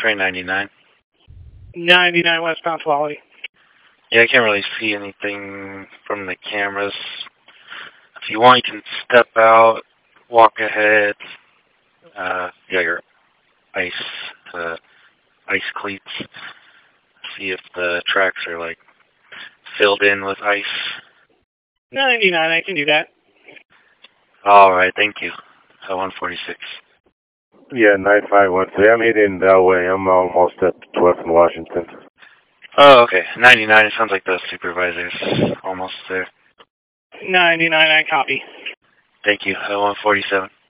train 99. 99 westbound Tuolumne. Yeah, I can't really see anything from the cameras. If you want, you can step out, walk ahead. Yeah, your ice cleats. See if the tracks are like filled in with ice. 99, I can do that. All right, thank you. 146. Yeah, 9513. I'm heading that way. I'm almost at 12th and Washington. Oh, okay. 99, it sounds like the supervisor's almost there. 99, I copy. Thank you. 147.